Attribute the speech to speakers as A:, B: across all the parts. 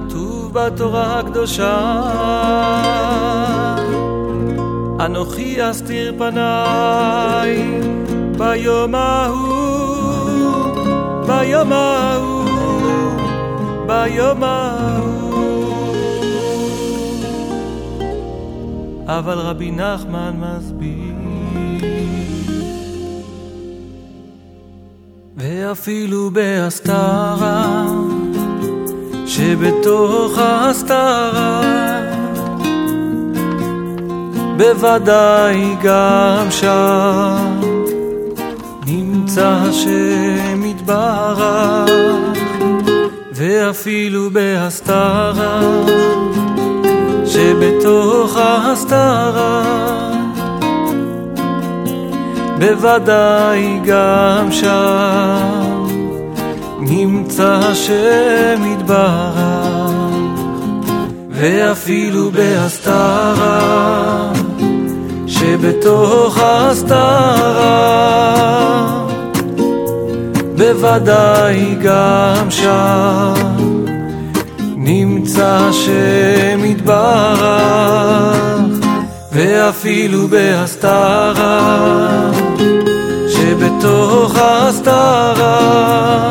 A: כתוב בתורה הקדושה, אנוכי אסתיר פניי ביום ההוא, ביום ההוא, ביום ההוא. אבל רבי נחמן מסביר, ואפילו בהסתרה שבתוך ההסתרה, בוודאי גם שם נמצא השם יתברך. ואפילו בהסתרה שבתוך ההסתרה, בוודאי גם שם נמצא השם יתברך. ואפילו בהסתרה שבתוך ההסתרה, בוודאי גם שם נמצא השם יתברך. ואפילו בהסתרה שבתוך ההסתרה,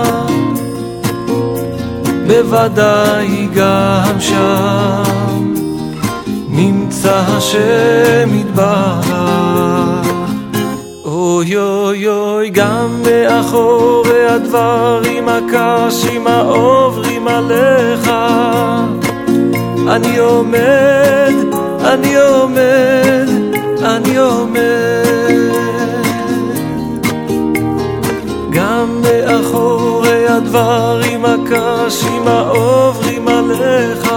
A: בוודאי גם שם נמצא השם יתברך. אוי אוי אוי, גם מאחורי הדברים הקשים העוברים עליך, אני עומד, אני עומד, אני עומד. גם מאחורי הדברים הקשים העוברים עליך,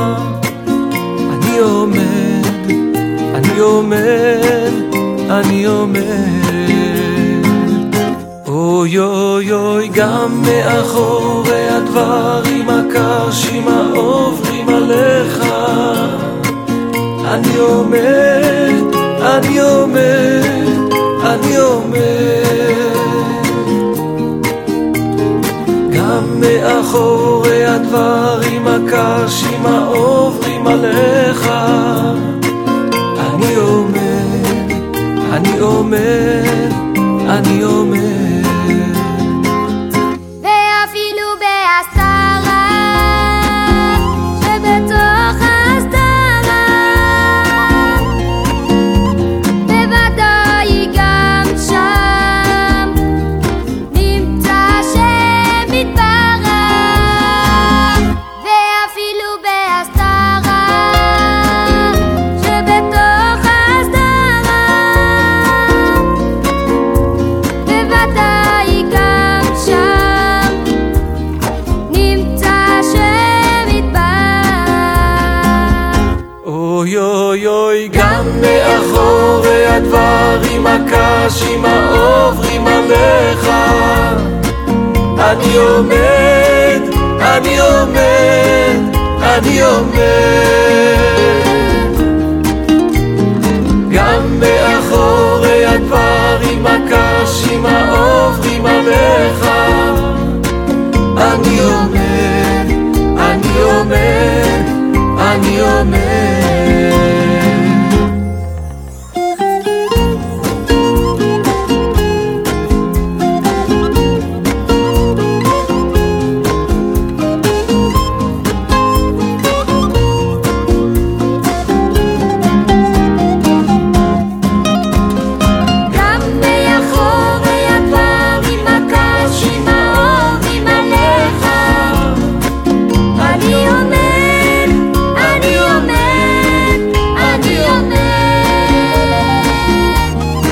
A: אני עומד, אני עומד, אני עומד. אוי אוי אוי, גם מאחורי הדברים הקשים העוברים עליך, אני עומד, אני עומד, אני עומד. גם מאחורי הדברים הקשים העוברים עליך, אני עומד, אני עומד, אני עומד.
B: ואפילו בהסתרה שבתוך ההסתרה, בוודאי גם שם נמצא השם יתברך. ואפילו בהסתרה שבתוך ההסתרה, בוודאי גם שם נמצא השם יתברך.
A: אוי אוי אוי, גם מאחורי הדברים הקשים העוברים עליך, אני עומד, אני עומד, אני עומד. גם מאחורי הדברים הקשים העוברים עליך, אני עומד, אני עומד, אני עומד.
B: גם מאחורי הדברים הקשים העוברים עליך, אני עומד, אני עומד, אני עומד.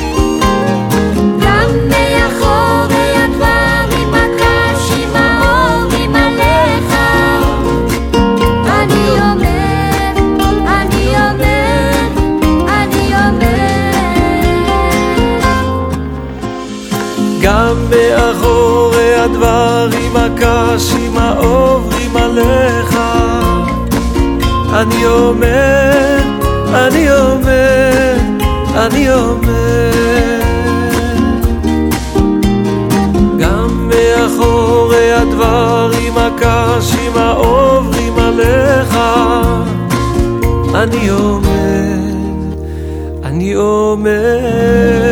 B: גם מאחורי הדברים הקשים העוברים עליך, אני עומד, אני עומד, אני עומד.
A: גם מאחורי הדברים הקשים העוברים עליך, אני עומד, אני עומד, אני עומד. גם מאחורי הדברים הקשים העוברים עליך, אני עומד, אני עומד